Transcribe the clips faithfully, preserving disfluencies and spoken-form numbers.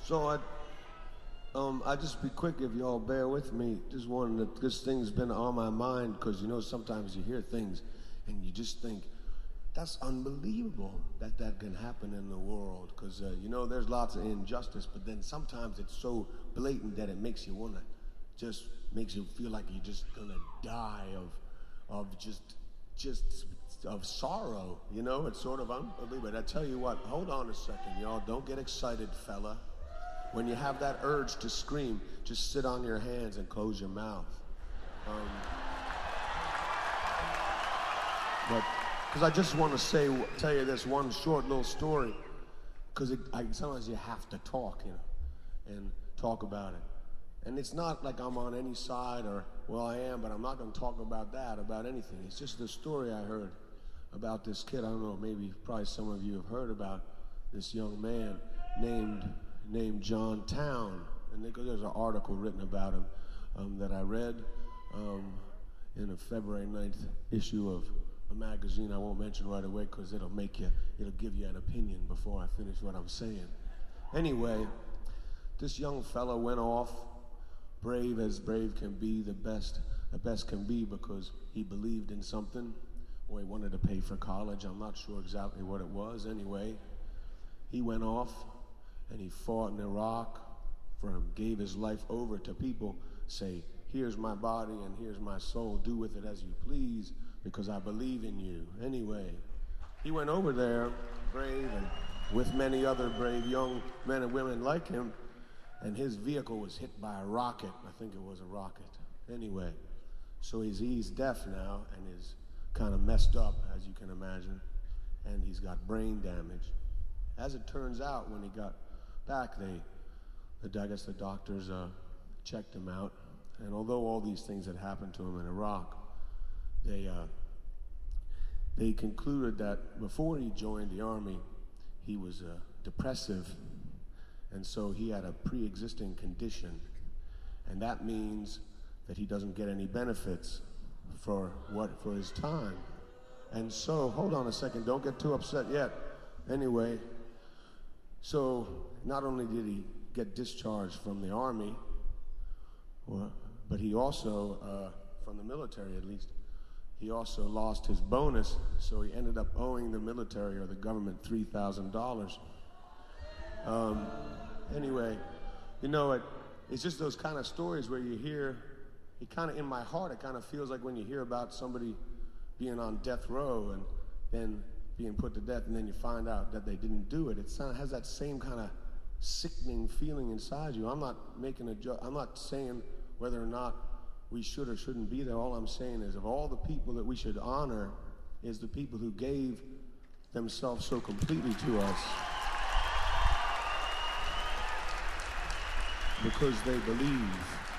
So I, um, I just be quick if y'all bear with me. Just wanted to, this thing's been on my mind because you know sometimes you hear things and you just think, that's unbelievable that that can happen in the world. Because uh, you know there's lots of injustice, but then sometimes it's so blatant that it makes you wanna, just makes you feel like you're just gonna die of, of just, just of sorrow. You know, it's sort of unbelievable. I tell you what, hold on a second, y'all. Don't get excited, fella. When you have that urge to scream, just sit on your hands and close your mouth. Um, but, because I just want to say, tell you this one short little story, because sometimes you have to talk, you know, and talk about it. And it's not like I'm on any side or, well, I am, but I'm not going to talk about that, about anything. It's just the story I heard about this kid. I don't know, maybe probably some of you have heard about this young man named named John Town. And there's an article written about him um, that I read um, in a February ninth issue of a magazine I won't mention right away because it'll make you, it'll give you an opinion before I finish what I'm saying. Anyway, this young fellow went off, brave as brave can be, the best, the best can be, because he believed in something, or he wanted to pay for college. I'm not sure exactly what it was. Anyway, he went off and he fought in Iraq, for him, gave his life over to people, say, here's my body and here's my soul, do with it as you please, because I believe in you. Anyway, he went over there, brave, and with many other brave young men and women like him, and his vehicle was hit by a rocket. I think it was a rocket. Anyway, so he's, he's deaf now and is kind of messed up, as you can imagine, and he's got brain damage. As it turns out, when he got back, they, the, I guess the doctors uh, checked him out, and although all these things had happened to him in Iraq, they, uh, they concluded that before he joined the army, he was uh, depressive, and so he had a pre-existing condition, and that means that he doesn't get any benefits for what for his time. And so, hold on a second, don't get too upset yet. Anyway, so not only did he get discharged from the army, or, but he also, uh, from the military at least, he also lost his bonus, so he ended up owing the military or the government three thousand dollars. Um, anyway, you know, it, it's just those kind of stories where you hear, it kind of, in my heart, it kind of feels like when you hear about somebody being on death row and then being put to death, and then you find out that they didn't do it. It has that same kind of sickening feeling inside you. I'm not making a joke. I'm not saying whether or not we should or shouldn't be there. All I'm saying is, of all the people that we should honor, is the people who gave themselves so completely to us because they believe.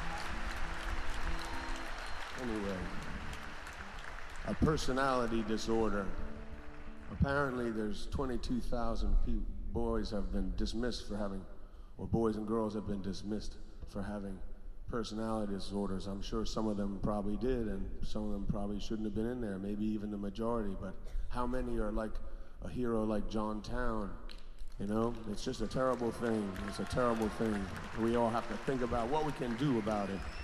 Anyway, a personality disorder. Apparently there's twenty-two thousand boys have been dismissed for having, or boys and girls have been dismissed for having personality disorders. I'm sure some of them probably did, and some of them probably shouldn't have been in there, maybe even the majority, but how many are like a hero like John Town? You know, it's just a terrible thing. It's a terrible thing. We all have to think about what we can do about it.